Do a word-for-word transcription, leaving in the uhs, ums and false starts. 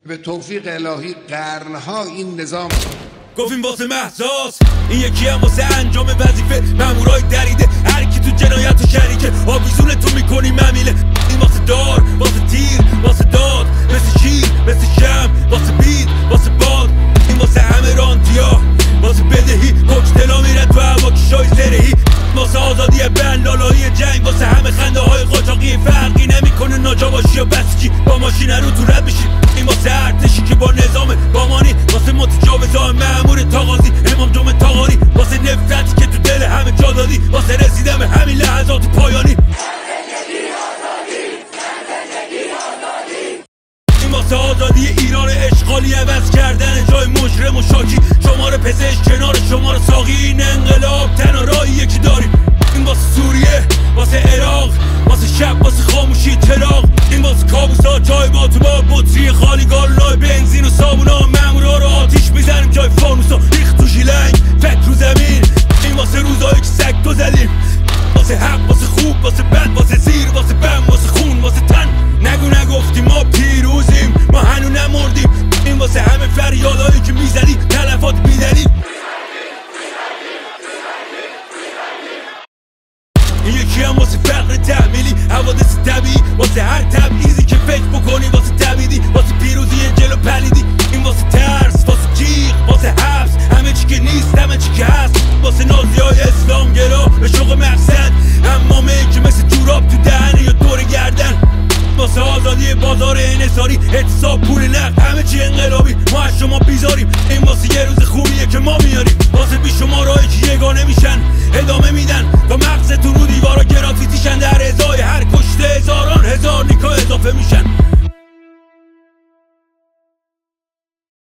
به توفیق الهی قرنها این نظام گفتیم واسه محضاس، این یکی هم واسه انجام وظیفه مامورای دریده، هر کی تو جنایت و شریکه آویزون تو میکنی ممیله. این واسه دار، واسه تیر، واسه داد، مثل شیر، مثل شم، واسه بید، واسه باد. این واسه همه رانتیا، واسه بدهی کوکتلا میره تو هوا کشای زرهی، واسه آزادی بن لالایی جنگ، واسه همه خنده های قاچاقی. فرقی نمیکنه ناجا باشی یا بسیجی، با ماشین رو تو رد میشی. این واسه ارتشی که با نظام بامانی، واسه متجاوزای مأمور تاغازی، امام جمعه تاغاری، واسه نفرتی که تو دل همه جا دادی، واسه رسیدن به همین لحظات پایانی. این واسه آزادی ایران اشغالی، عوض کردن جای مجرم و شاکی، شماره پزشک کنار شماره ساقی. این انقلاب تنها راهی یکی داریم. این واسه سوریه، واسه عراق، واسه شب، واسه خاموشی چراغ. این واسه کابوسا جای با تو با بطری خالی، گالونای بنزین و صابونا، مامورا رو آتیش میزنیم جای فانوسا، ریخت تو ژیلنگ فکر رو زمین. این واسه روزایی که سگ تو زدیم، واسه حق، واسه خوب، واسه بد، واسه زیر، واسه بم، واسه خون، واسه تن. نگو نگفتیم ما پیروزیم، ما هنو نمردیم. این واسه همه فریادایی که میزنی، تلفات بیدلیل. این یکی هم واسه فقر تحمیلی، حوادث طبیعی، واسه هر تبعیضی که فکر بکنی، واسه تبعیدی، واسه پیروزی جلو پلیدی. این واسه ترس، واسه جیغ، واسه حبس، همه چی که نیست همه چی که هست، واسه نازی های اسلام گرا به شوق مقصد، امامه که مثل جوراب تو دهنه یا دور گردن. واسه آزادی بازار انحصاری، اعتصاب، پول نقد، همه چی انقلابی، ما از شما بیزاریم. این واسه یه روز خوبیه که ما میاریم، واسه بی شما راهی که یگانه میشن ادامه میدن.